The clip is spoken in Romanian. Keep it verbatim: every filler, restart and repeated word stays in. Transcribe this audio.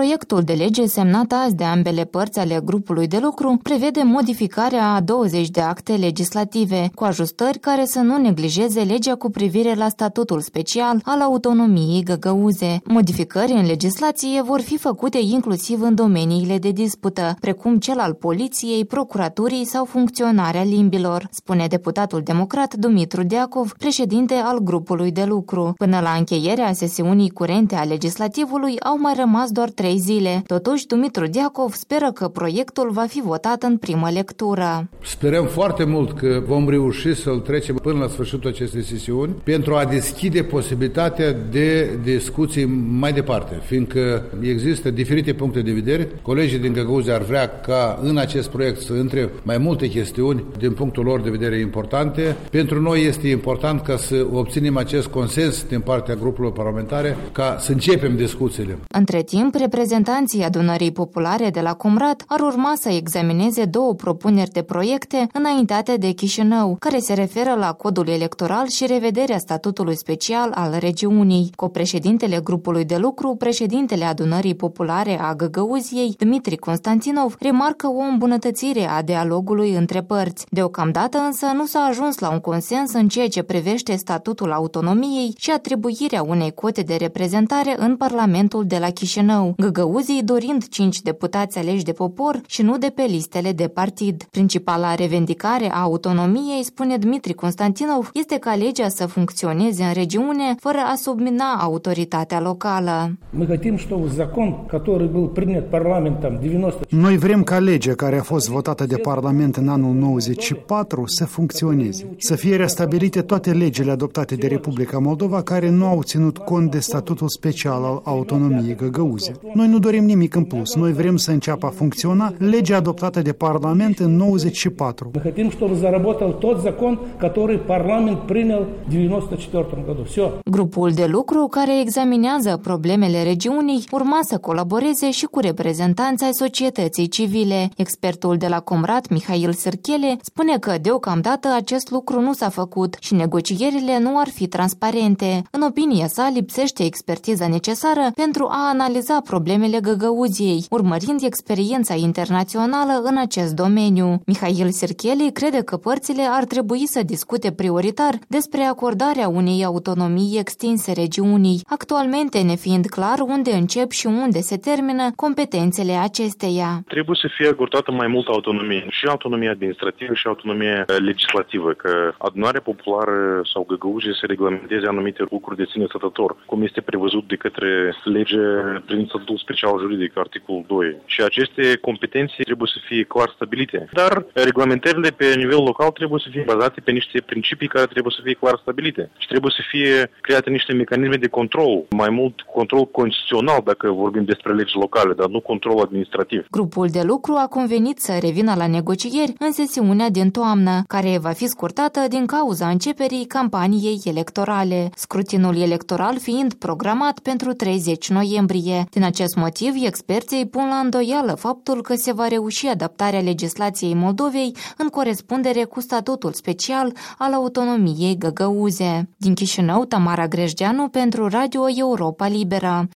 Proiectul de lege semnat azi de ambele părți ale grupului de lucru prevede modificarea a douăzeci de acte legislative, cu ajustări care să nu neglijeze legea cu privire la statutul special al autonomiei Găgăuze. Modificări în legislație vor fi făcute inclusiv în domeniile de dispută, precum cel al poliției, procuraturii sau funcționarea limbilor, spune deputatul democrat Dumitru Deacov, președinte al grupului de lucru. Până la încheierea sesiunii curente a legislativului au mai rămas doar trei zile. Totuși, Dumitru Deacov speră că proiectul va fi votat în primă lectură. Sperăm foarte mult că vom reuși să-l trecem până la sfârșitul acestei sesiuni pentru a deschide posibilitatea de discuții mai departe, fiindcă există diferite puncte de vedere. Colegii din Găgăuzia ar vrea ca în acest proiect să intre mai multe chestiuni din punctul lor de vedere importante. Pentru noi este important ca să obținem acest consens din partea grupurilor parlamentare ca să începem discuțiile. Între timp, reprezentanții Adunării Populare de la Comrat ar urma să examineze două propuneri de proiecte înaintate de Chișinău, care se referă la codul electoral și revederea statutului special al regiunii. Copreședintele grupului de lucru, președintele Adunării Populare a Găgăuziei, Dmitri Constantinov, remarcă o îmbunătățire a dialogului între părți. Deocamdată însă nu s-a ajuns la un consens în ceea ce privește statutul autonomiei și atribuirea unei cote de reprezentare în Parlamentul de la Chișinău, Găgăuzii dorind cinci deputați aleși de popor și nu de pe listele de partid. Principala revendicare a autonomiei, spune Dmitri Constantinov, este ca legea să funcționeze în regiune fără a submina autoritatea locală. Noi vrem ca legea care a fost votată de Parlament în anul nouăzeci și patru să funcționeze, să fie restabilite toate legile adoptate de Republica Moldova care nu au ținut cont de statutul special al autonomiei Găgăuzia. Noi nu dorim nimic în plus, noi vrem să înceapă a funcționa legea adoptată de Parlament în nouăzeci și patru. Grupul de lucru care examinează problemele regiunii urma să colaboreze și cu reprezentanții ai societății civile. Expertul de la Comrat, Mihail Sirchele, spune că deocamdată acest lucru nu s-a făcut și negocierile nu ar fi transparente. În opinia sa, lipsește expertiza necesară pentru a analiza problemele Găgăuziei, urmărind experiența internațională în acest domeniu. Mihail Sirchele crede că părțile ar trebui să discute prioritar despre acordarea unei autonomii extinse regiunii, actualmente nefiind clar unde încep și unde se termină competențele acesteia. Trebuie să fie acordată mai multă autonomie, și autonomie administrativă și autonomie legislativă, că adunarea populară sau Găgăuzie să reglementeze anumite lucruri de sine stătător, cum este prevăzut de către lege privind statutul special juridic, articolul doi. Și aceste competențe trebuie să fie clar stabilite. Dar reglementările pe nivel local trebuie să fie bazate pe niște principii care trebuie să fie clar stabilite. Și trebuie să fie create niște mecanisme de control, mai mult control constituțional dacă vorbim despre legi locale, dar nu control administrativ. Grupul de lucru a convenit să revină la negocieri în sesiunea din toamnă, care va fi scurtată din cauza începerii campaniei electorale, scrutinul electoral fiind programat pentru treizeci noiembrie. Din acest motiv, experții pun la îndoială faptul că se va reuși adaptarea legislației Moldovei în corespundere cu statutul special al autonomiei Găgăuze. Din Chișinău, Tamara Grejdeanu pentru Radio Europa Liberă.